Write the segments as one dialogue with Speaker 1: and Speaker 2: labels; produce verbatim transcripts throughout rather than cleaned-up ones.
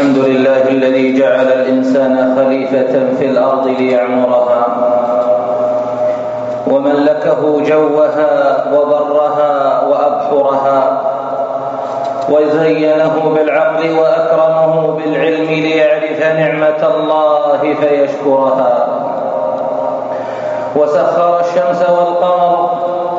Speaker 1: الحمد لله الذي جعل الإنسان خليفة في الأرض ليعمرها وملكه جوها وبرها وأبحرها وزينه بالعقل وأكرمه بالعلم ليعرف نعمة الله فيشكرها، وسخر الشمس والقمر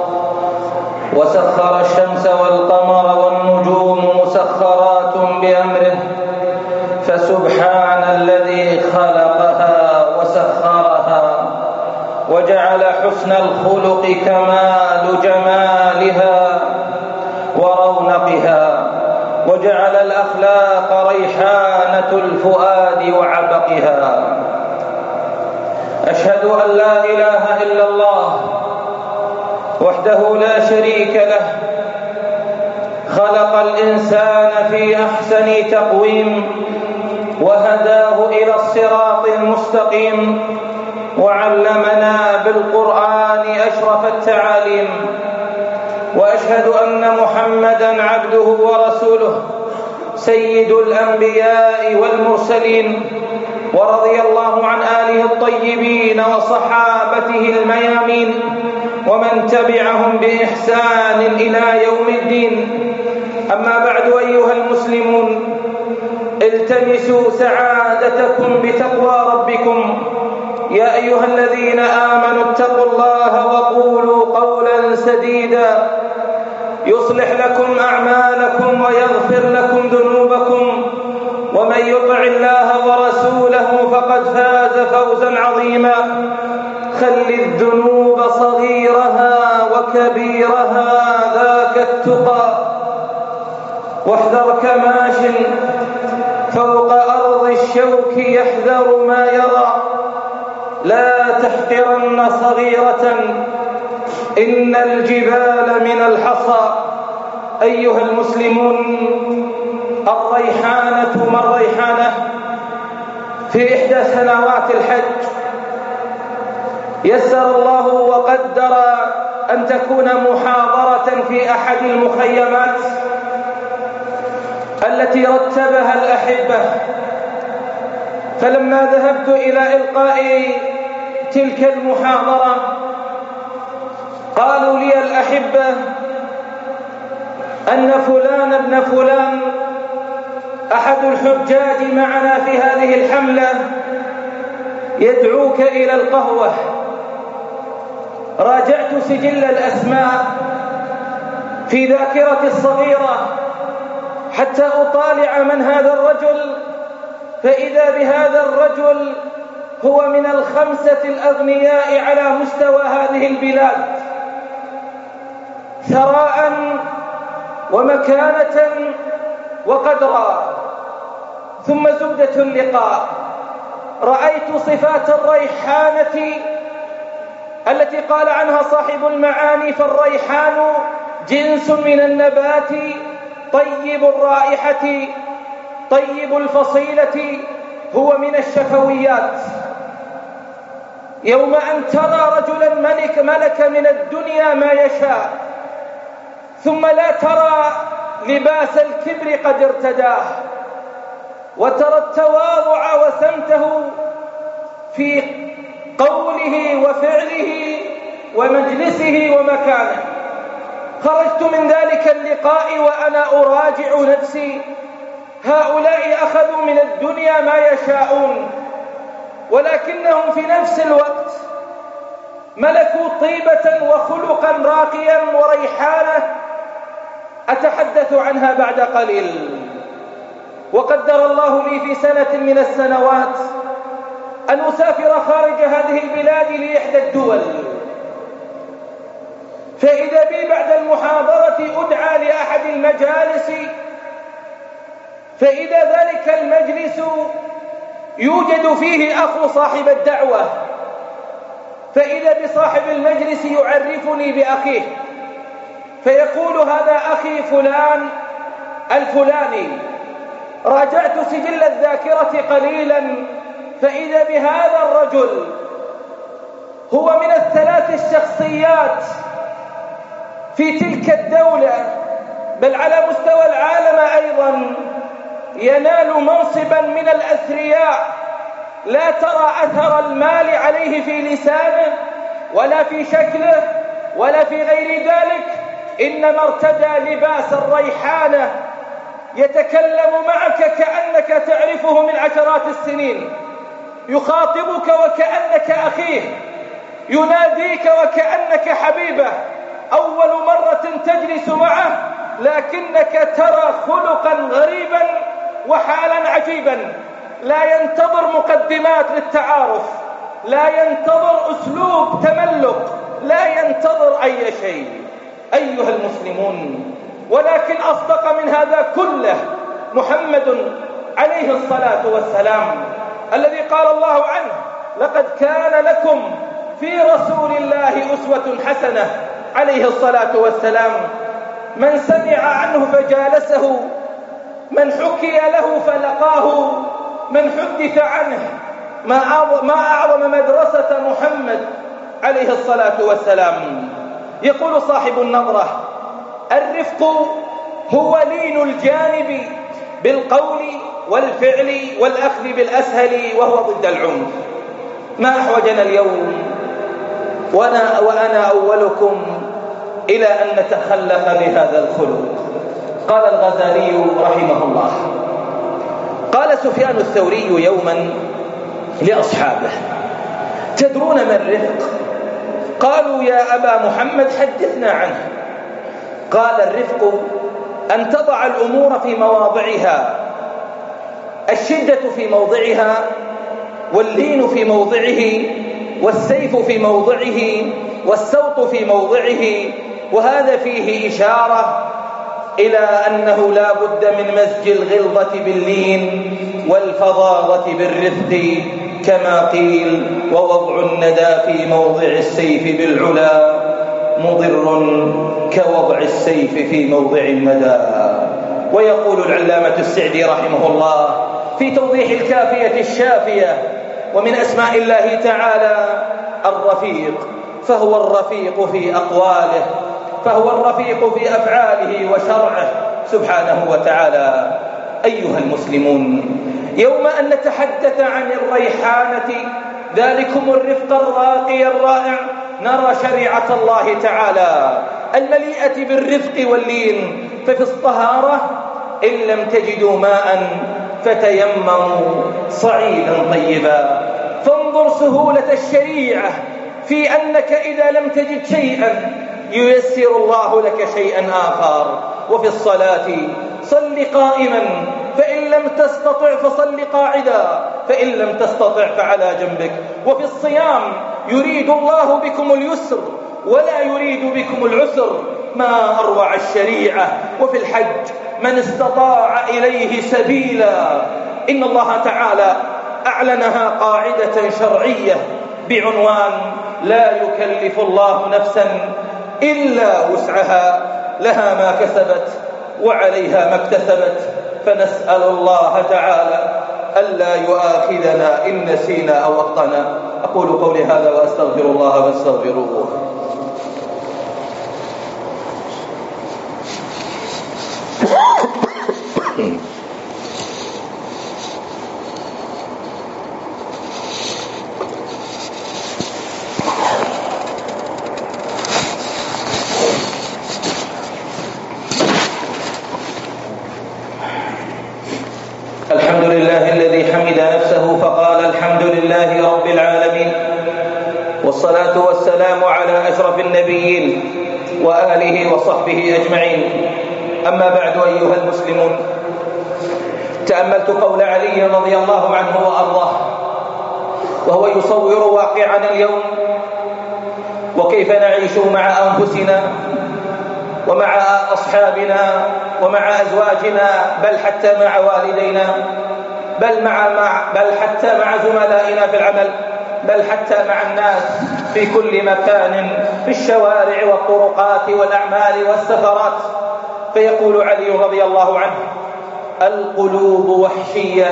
Speaker 1: وسخر الشمس والقمر والنجوم مسخرات بأمره، فسبحان الذي خلقها وسخرها وجعل حسن الخلق كمال جمالها ورونقها، وجعل الأخلاق ريحانة الفؤاد وعبقها. أشهد أن لا إله إلا الله وحده لا شريك له، خلق الإنسان في أحسن تقويم وهداه إلى الصراط المستقيم، وعلمنا بالقرآن أشرف التعاليم. وأشهد أن محمدًا عبده ورسوله سيد الأنبياء والمرسلين، ورضي الله عن آله الطيبين وصحابته الميامين ومن تبعهم بإحسان إلى يوم الدين. أما بعد، أيها المسلمون، التمسوا سعادتكم بتقوى ربكم. يا أيها الذين آمنوا اتقوا الله وقولوا قولا سديدا يصلح لكم أعمالكم ويغفر لكم ذنوبكم، ومن يطع الله ورسوله فقد فاز فوزا عظيما. خل الذنوب صغيرها وكبيرها ذاك التقى، واحذر كماش فوق أرض الشوك يحذر ما يرى. لا تحقرن صغيرة إن الجبال من الحصى. أيها المسلمون، الريحانة ما الريحانة؟ في إحدى سنوات الحج يسر الله وقدر أن تكون محاضرة في أحد المخيمات التي رتبها الأحبة. فلما ذهبت إلى إلقاء تلك المحاضرة قالوا لي الأحبة أن فلان ابن فلان أحد الحجاج معنا في هذه الحملة يدعوك إلى القهوة. راجعت سجل الأسماء في ذاكرتي الصغيرة حتى أطالع من هذا الرجل، فإذا بهذا الرجل هو من الخمسة الأغنياء على مستوى هذه البلاد، ثراء ومكانة وقدرا. ثم زبدة اللقاء، رأيت صفات الريحانة التي قال عنها صاحب المعاني: فالريحان جنس من النبات طيب الرائحة طيب الفصيلة هو من الشفويات. يوم أن ترى رجلا ملك ملك من الدنيا ما يشاء، ثم لا ترى لباس الكبر قد ارتداه، وترى التواضع وسمته في قوله وفعله ومجلسه ومكانه. خرجت من ذلك اللقاء وأنا أراجع نفسي: هؤلاء أخذوا من الدنيا ما يشاءون، ولكنهم في نفس الوقت ملكوا طيبة وخلقا راقيا وريحانة أتحدث عنها بعد قليل. وقدر الله لي في سنة من السنوات أن أسافر خارج هذه البلاد لإحدى الدول، فإذا بي بعد المحاضرة أدعى لأحد المجالس، فإذا ذلك المجلس يوجد فيه أخو صاحب الدعوة، فإذا بصاحب المجلس يعرفني بأخيه فيقول: هذا أخي فلان الفلاني. راجعت سجل الذاكرة قليلا فإذا بهذا الرجل هو من الثلاث الشخصيات في تلك الدولة، بل على مستوى العالم أيضا، ينال منصبا من الأثرياء لا ترى أثر المال عليه في لسانه ولا في شكله ولا في غير ذلك، إنما ارتدى لباس الريحانة يتكلم معك كأنك تعرفه من عشرات السنين، يخاطبك وكأنك أخيه، يناديك وكأنك حبيبه، أول مرة تجلس معه لكنك ترى خلقا غريبا وحالا عجيبا، لا ينتظر مقدمات للتعارف، لا ينتظر أسلوب تملك، لا ينتظر أي شيء. أيها المسلمون، ولكن أصدق من هذا كله محمد عليه الصلاة والسلام الذي قال الله عنه: لقد كان لكم في رسول الله أسوة حسنة عليه الصلاة والسلام. من سمع عنه فجالسه، من حكي له فلقاه، من حدث عنه، ما أعظم مدرسة محمد عليه الصلاة والسلام. يقول صاحب النظرة: الرفق هو لين الجانب بالقول والفعل والأخذ بالأسهل، وهو ضد العنف. ما أحوجنا اليوم وأنا, وأنا أولكم إلى أن نتخلق بهذا الخلق. قال الغزالي رحمه الله: قال سفيان الثوري يوما لأصحابه: تدرون ما الرفق؟ قالوا: يا أبا محمد حدثنا عنه. قال: الرفق أن تضع الأمور في مواضعها، الشدة في موضعها، واللين في موضعه، والسيف في موضعه، والسوط في موضعه. وهذا فيه إشارة إلى أنه لا بد من مزج الغلظة باللين والفظاظة بالرفق، كما قيل: ووضع الندى في موضع السيف بالعلا مضر كوضع السيف في موضع الندى. ويقول العلامة السعدي رحمه الله في توضيح الكافية الشافية: ومن أسماء الله تعالى الرفيق، فهو الرفيق في أقواله، فهو الرفيق في أفعاله وشرعه سبحانه وتعالى. أيها المسلمون، يوم أن نتحدث عن الريحانة، ذلكم الرفق الراقي الرائع، نرى شريعة الله تعالى المليئة بالرفق واللين. ففي الطهارة: إن لم تجدوا ماء فتيمموا صعيدا طيبا. فانظر سهولة الشريعة في أنك إذا لم تجد شيئا ييسر الله لك شيئا آخر. وفي الصلاة: صل قائما، فإن لم تستطع فصل قاعدا، فإن لم تستطع فعلى جنبك. وفي الصيام: يريد الله بكم اليسر ولا يريد بكم العسر. ما أروع الشريعة. وفي الحج: من استطاع إليه سبيلا. إن الله تعالى أعلنها قاعدة شرعية بعنوان: لا يكلف الله نفسا إلا وسعها، لها ما كسبت وعليها ما اكتسبت. فنسأل الله تعالى ألا يؤاخذنا إن نسينا أو أخطأنا. أقول قولي هذا وأستغفر الله فاستغفروه. الحمد لله الذي حمد نفسه فقال: الحمد لله رب العالمين، والصلاة والسلام على أشرف النبيين وآله وصحبه أجمعين. أما بعد، أيها المسلمون، تأملت قول علي رضي الله عنه وأرضاه وهو يصور واقعنا اليوم، وكيف نعيش مع أنفسنا ومع أصحابنا ومع أزواجنا، بل حتى مع والدينا، بل, مع مع بل حتى مع زملائنا في العمل، بل حتى مع الناس في كل مكان، في الشوارع والطرقات والأعمال والسفرات. فيقول علي رضي الله عنه: القلوب وحشية،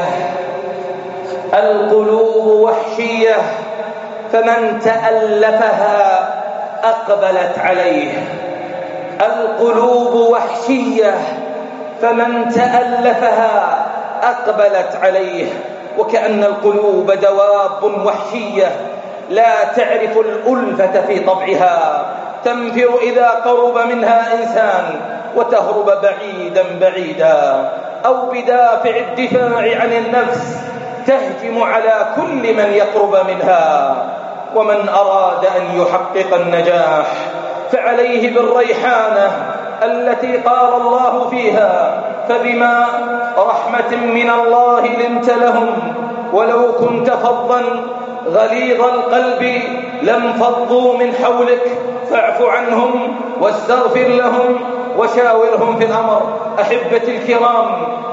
Speaker 1: القلوب وحشية، فمن تألفها أقبلت عليه. القلوب وحشية، فمن تألفها أقبلت عليه، وكأن القلوب دواب وحشية لا تعرف الألفة في طبعها، تنفر إذا قرب منها إنسان وتهرب بعيدا بعيدا، أو بدافع الدفاع عن النفس تهجم على كل من يقرب منها. ومن أراد أن يحقق النجاح فعليه بالريحانة التي قال الله فيها: فبما رحمة من الله لنت لهم ولو كنت فظا غليظ القلب لانفضوا من حولك فاعف عنهم واستغفر لهم وشاورهم في الأمر. أحبتي الكرام،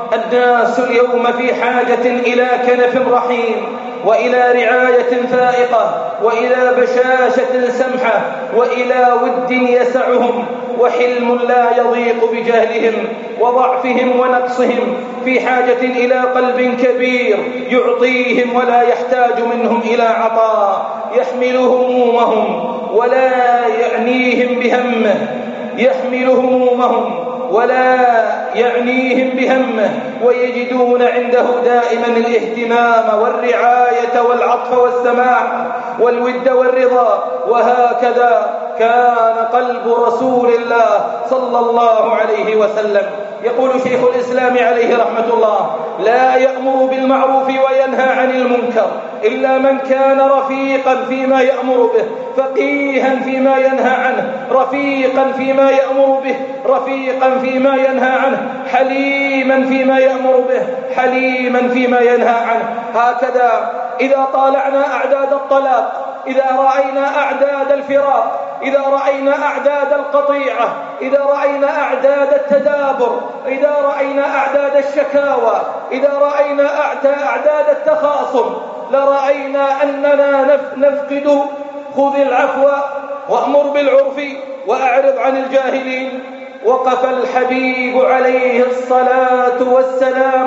Speaker 1: الناس اليوم في حاجة إلى كنف رحيم، وإلى رعاية فائقة، وإلى بشاشة سمحة، وإلى ود يسعهم، وحلم لا يضيق بجهلهم وضعفهم ونقصهم، في حاجة إلى قلب كبير يعطيهم ولا يحتاج منهم إلى عطاء، يحمل همومهم ولا يعنيهم بهمه يحمل همومهم ولا يعنيهم بهمه ويجدون عنده دائما الاهتمام والرعاية والعطف والسماع والود والرضا. وهكذا كان قلب رسول الله صلى الله عليه وسلم. يقول شيخ الإسلام عليه رحمة الله: لا يأمر بالمعروف وينهى عن المنكر إلا من كان رفيقا فيما يأمر به، فقيها فيما ينهى عنه، رفيقا فيما يأمر به، رفيقا فيما ينهى عنه، حليما فيما يأمر به، حليما فيما ينهى عنه. هكذا إذا طالعنا أعداد الطلاق، إذا رأينا أعداد الفراق، إذا رأينا أعداد القطيعة، إذا رأينا أعداد التدابر، إذا رأينا أعداد الشكاوى، إذا رأينا أعداد التخاصم، لرأينا أننا نفقد خذ العفو وأمر بالعرف وأعرض عن الجاهلين. وقف الحبيب عليه الصلاة والسلام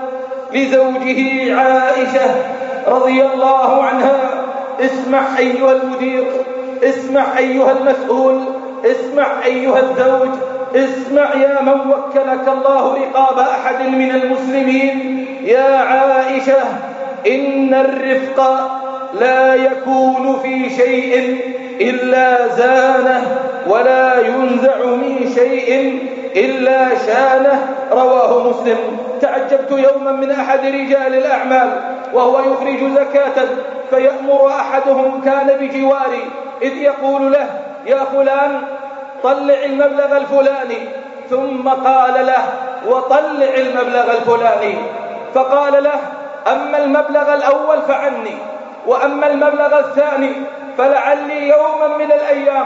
Speaker 1: لزوجه عائشة رضي الله عنها: اسمع أيها المدير، اسمع أيها المسؤول، اسمع أيها الزوج، اسمع يا من وكلك الله رقاب أحد من المسلمين. يا عائشة، إن الرفق لا يكون في شيء إلا زانه، ولا ينزع من شيء إلا شانه. رواه مسلم. تعجبت يوما من أحد رجال الأعمال وهو يخرج زكاة، فيأمر أحدهم كان بجواري إذ يقول له: يا فلان طلع المبلغ الفلاني، ثم قال له: وطلع المبلغ الفلاني. فقال له: أما المبلغ الأول فعني، وأما المبلغ الثاني فلعلي يوما من الأيام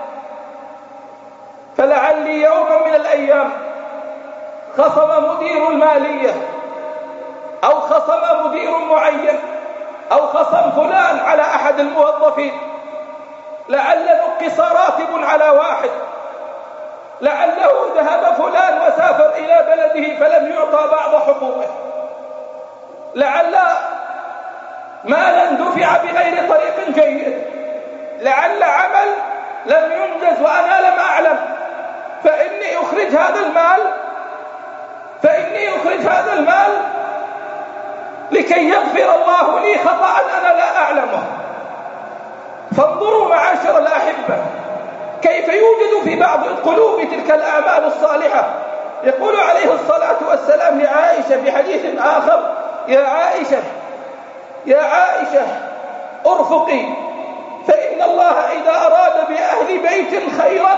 Speaker 1: فلعلي يوما من الأيام خصم مدير المالية أو خصم مدير معين أو خصم فلان على أحد الموظفين، لعل نقص راتب على واحد، لعله ذهب فلان وسافر إلى بلده فلم يعطى بعض حقوقه، لعل مالا دفع بغير طريق جيد، لعل عمل لم ينجز وأنا لم أعلم، فإني أخرج هذا المال فإني أخرج هذا المال لكي يغفر الله لي خطأ أنا لا أعلمه. فانظروا معاشر الأحبة كيف يوجد في بعض القلوب تلك الأعمال الصالحة. يقول عليه الصلاة والسلام لعائشة في حديث آخر: يا عائشة يا عائشة ارفقي، فإن الله إذا أراد بأهل بيت خيرا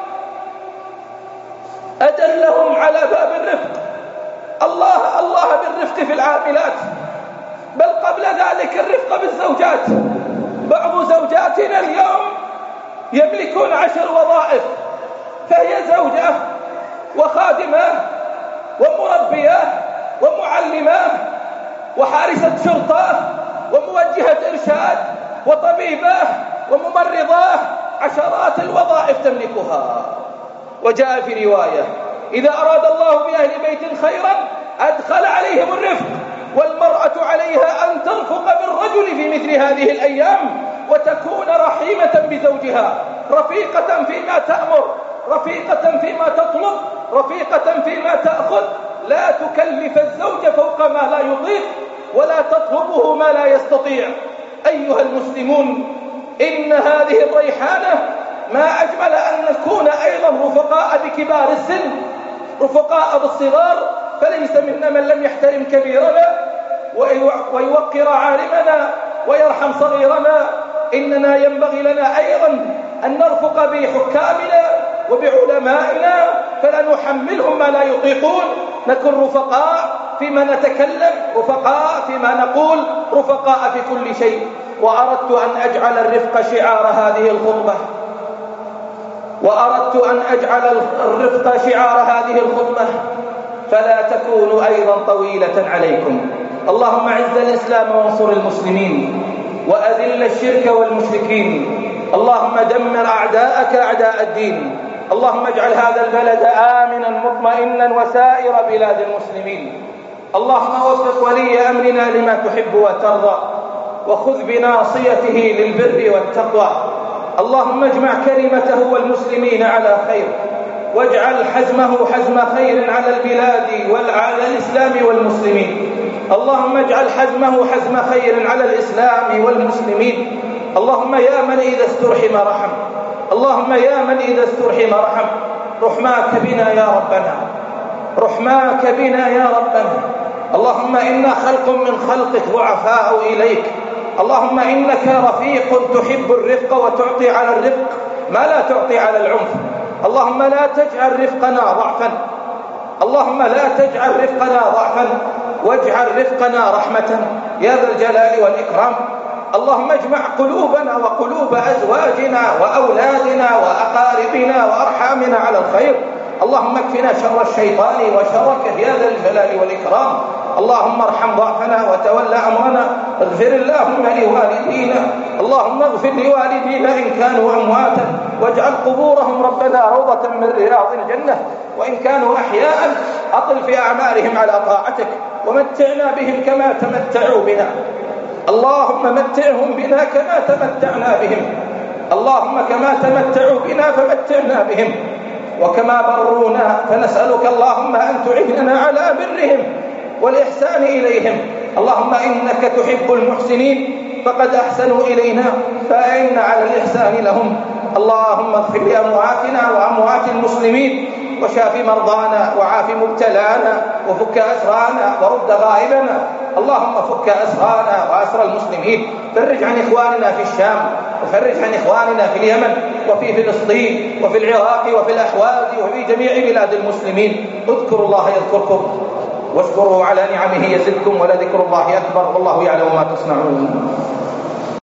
Speaker 1: أدلهم على باب الرفق. الله الله بالرفق في العاملات، بل قبل ذلك الرفق بالزوجات. بعض زوجاتنا اليوم يملكون عشر وظائف، فهي زوجة وخادمة ومربية ومعلمة وحارسة شرطة وموجهة إرشاد وطبيبة وممرضة، عشرات الوظائف تملكها. وجاء في رواية: إذا أراد الله بأهل بيت خيرا أدخل عليهم الرفق. والمرأة عليها أن ترفق بالرجل في مثل هذه الأيام وتكون رحيمة بزوجها، رفيقة فيما تأمر، رفيقة فيما تطلب، رفيقة فيما تأخذ، لا تكلف الزوج فوق ما لا يطيق ولا تطلبه ما لا يستطيع. أيها المسلمون، إن هذه الريحانة ما أجمل أن نكون أيضا رفقاء بكبار السن، رفقاء بالصغار، فليس منا من لم يحترم كبيرنا ويوقر عالمنا ويرحم صغيرنا. إننا ينبغي لنا أيضا أن نرفق بحكامنا وبعلمائنا فلا نحملهم ما لا يطيقون. نكون رفقاء فيما نتكلم، رفقاء فيما نقول، رفقاء في كل شيء. وأردت أن أجعل الرفق شعار هذه الخطبة وأردت أن أجعل الرفق شعار هذه الخطبة فلا تكون أيضا طويلة عليكم. اللهم أعز الإسلام وانصر المسلمين وأذل الشرك والمشركين. اللهم دمر أعداءك أعداء الدين. اللهم اجعل هذا البلد آمنا مطمئنا وسائر بلاد المسلمين. اللهم وفق ولي أمرنا لما تحب وترضى وخذ بناصيته للبر والتقوى. اللهم اجمع كلمته والمسلمين على خير واجعل حزمه حزم خير على البلاد وعلى الإسلام والمسلمين. اللهم اجعل حزمه حزم خير على الإسلام والمسلمين. اللهم يا من إذا استرحم رحم، اللهم يا من إذا استرحم رحم، رحماك بنا يا ربنا، رحماك بنا يا ربنا. اللهم إنا خلق من خلقك ضعفاء إليك. اللهم إنك رفيق تحب الرفق وتعطي على الرفق ما لا تعطي على العنف. اللهم لا تجعل رفقنا ضعفا، اللهم لا تجعل رفقنا ضعفا واجعل رفقنا رحمة يا ذا الجلال والإكرام. اللهم اجمع قلوبنا وقلوب أزواجنا وأولادنا وأقاربنا وأرحامنا على الخير. اللهم اكفنا شر الشيطان وشرك يا ذا الجلال والإكرام. اللهم ارحم ضعفنا وتولى أمرنا. اغفر اللهم لوالدينا، اللهم اغفر لوالدينا إن كانوا أمواتا واجعل قبورهم ربنا روضة من رياض الجنة، وإن كانوا أحياء أطل في أعمارهم على طاعتك ومتعنا بهم كما تمتعوا بنا. اللهم متعهم بنا كما تمتعنا بهم، اللهم كما تمتعوا بنا فمتعنا بهم، وكما برونا فنسألك اللهم أن تعيننا على برهم والإحسان إليهم. اللهم إنك تحب المحسنين فقد أحسنوا إلينا فأعنا على الإحسان لهم. اللهم اغفر لأمواتنا وأموات المسلمين وشاف مرضانا وعاف مبتلانا وفك أسرانا ورد غائبنا. اللهم فك أسرانا وأسر المسلمين. فرج عن إخواننا في الشام وفرج عن إخواننا في اليمن وفي فلسطين وفي العراق وفي الأحواز وفي جميع بلاد المسلمين. اذكروا الله يذكركم واشكروا على نعمه يزدكم ولذكر الله أكبر والله يعلم ما تصنعون.